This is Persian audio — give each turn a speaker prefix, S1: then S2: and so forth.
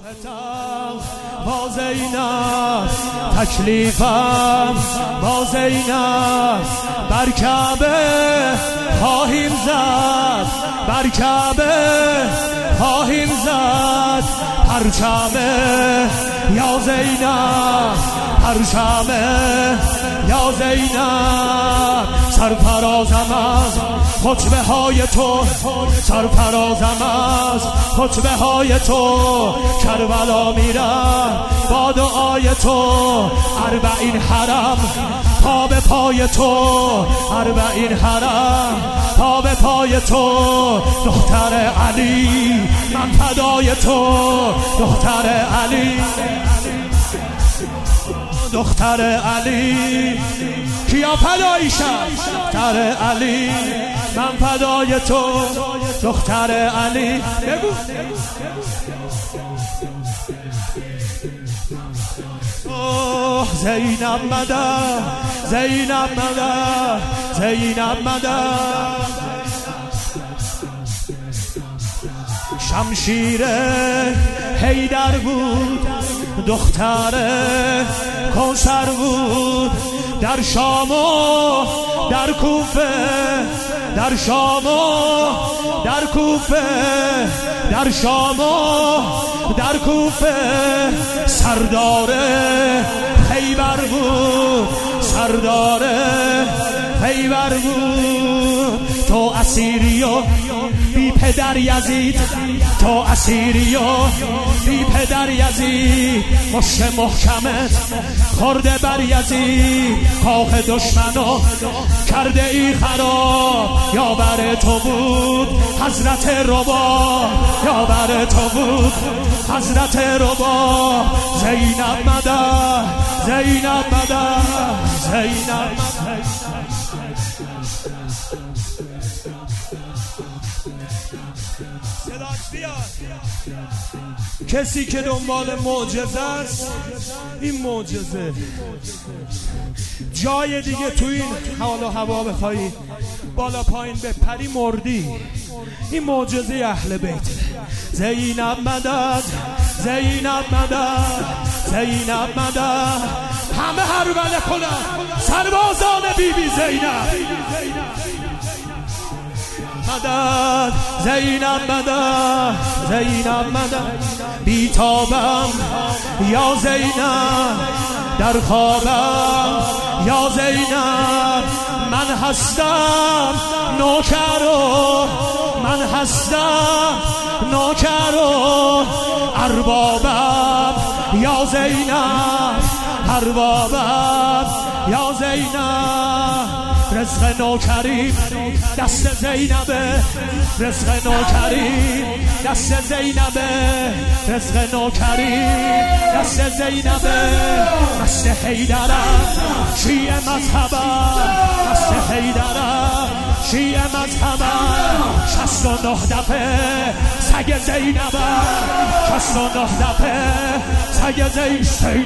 S1: با زینب تکلیفم با زینب بر کعبه خواهیم زد، بر کعبه خواهیم زد پرچمه یا زینب، پرچمه یا زینب. سرفرازم از خطبه های تو، سرفرازم از خطبه های تو، کربلا میرم با دعای تو، اربعین حرم پا به پای تو، اربعین حرم پا به پای تو. دختر علی من فدای تو، دختر علی، دختر علی کیا فدایشم، دختر علی من فدای تو، دختر علی. بگو زینب مدد، زینب مدد، زینب مدد. شمشیر حیدر بود، دختر کوثر بود، در شام و در کوفه، در شام و در کوفه، در شام و در کوفه. سردار خیبر بود، سردار خیبر بود. تو اسیری و بی پدر یزید، تو اسیری و بی پدر یزید. مشت محکمت خورده بر یزید، کاخ دشمنو کرده ای خراب. یا بر تو بود حضرت رباب، یا بر تو بود حضرت رباب. زینب مدد، زینب مدد، زینب مدد. کسی که دنبال معجزه است، این معجزه جای دیگه تو این حال و هوا بخوایی بالا پایین بپری مردی. این معجزه اهل بیت. زینب مدد، زینب مدد، زینب مدد. همه هربله کنن سربازان بی بی زینب مدد، زینب مدد، زینب مدد. بیتابم یا زینب در خوابم یا زینب. من هستم نوکر و من هستم نوکر و اربابم یا زینب، اربابم یا زینب. رزق نوکری دست زینبه، رزق نوکری دست زینبه، رزق نوکری دست زینبه. دست حیدرم شیعه مذهبم، دست حیدرم شیعه مذهبم. 69 دفعه سگ زینبم، 69 دفعه سگ زینبم.